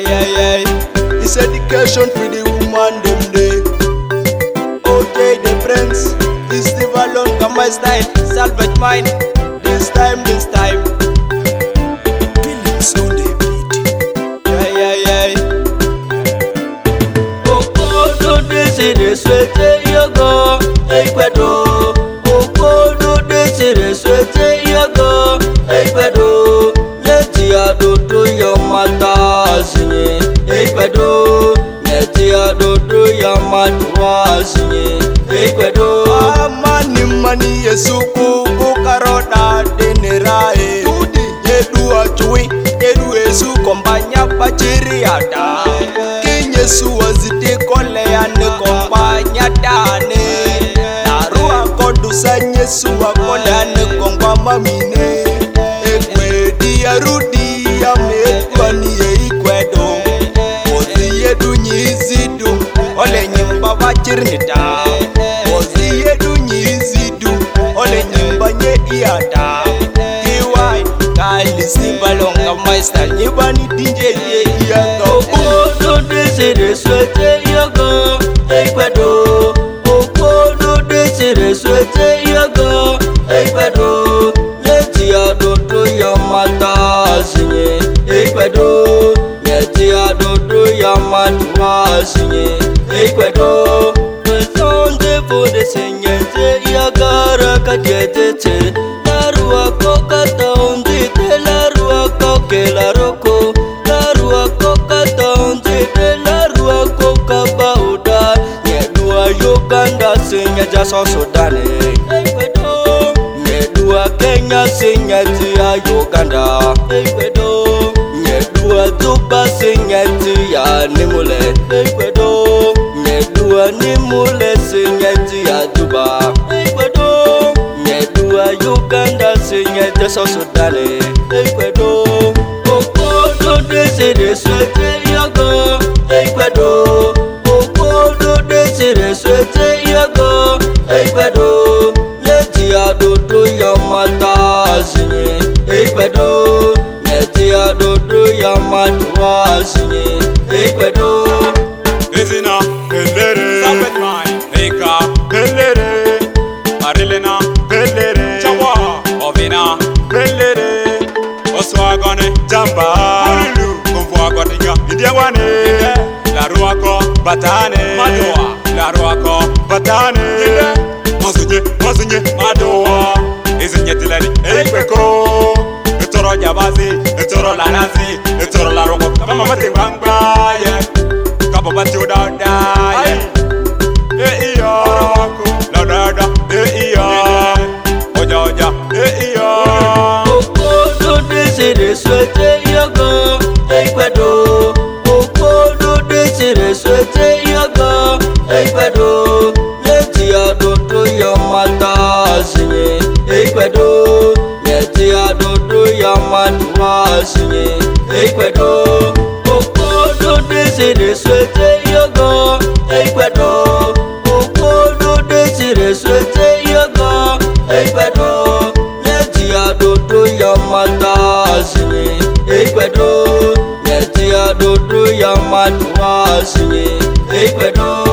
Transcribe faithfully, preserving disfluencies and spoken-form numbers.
yeah, yeah. It's education for the woman them day. Okay, the friends. This the Valon come my style. Salvage mine. This time, this time. Feelings on the beat. Yeah, yeah, yeah. Oh, oh, do this in the sweat, you go. Hey, Pedro. Oh, oh, do this in the sweat, you go. Hey, Pedro. Let you do do your matters. Hey, Pedro. Let you do do your matters. Hey, Pedro. Amani mani yesuku bukaroda denerae. Yedu achui, yedu yesu kombanya pachiriada. King yesu wazite kole ane kombanya dane. Narua kodusa yesu wakole ane komba mamine. Ekwe dia rudi ya mekwani ye ikwedo. Ozi yedu nyizidu, ole nyimba wachirinita. Ozi yedu nyizidu, ole nyimba nye iada. Kiwai, kali simba longa maista, nyibani dinje ye iyaga. Oh, do this in the sweat, you go. Hey, Pedro. Oh, do this in the sweat, you go. Hey, Pedro. Let you do do your matters. Hey, Pedro. Let you do do your matters. Hey, Pedro. For the singing, ya gara kadete, la rua coca tondi, la rua coque la roco, la rua coca tondi, la rua coca bauda, Yedua Uganda sing ya jaso Sudan, Yedua Kenya sing ya Uganda, Yedua Duba sing ya Nimule, Yedua Nimule sing ya Duba, Yedua Uganda sing ya South Sudan. Ecuador, oh, do this in the sweat, you go. Ecuador, oh, do this in the sweat, you go. Ecuador, let you do do your matters. Ecuador, let you do do your matters. Ecuador, listen up, Pelere, Sabbath mine, Eka, Pelere, Marilena, Pelere, Chawa, Ovina, Pelere, Oswagone, Jamba, Ululu, Kumfuagotinga, Indiawane, La Ruako, Batane, Madoa, La Ruako, Batane, Mosunye, Mosunye, Madoa, Izinyetilani, Ekweko, Etoro Jabazi, Etoro Lanazi, Etoro La Roko, Mama Matingwangba, yeah. But you don't die. Eh, yo, la da da. Eh, yo, oja oja. Eh, yo. Oh, do this in the sweat, you go. Ecuador. Oh, do this in the sweat, you go. Ecuador. Let you do do your matters. Ecuador. Let you do do your matters. Ecuador. Oh, do this in the sweat. Ecuador, oh, do this in the sweat, you go. Ecuador, let you do do your matters. Ecuador, let you do do your matters. Ecuador.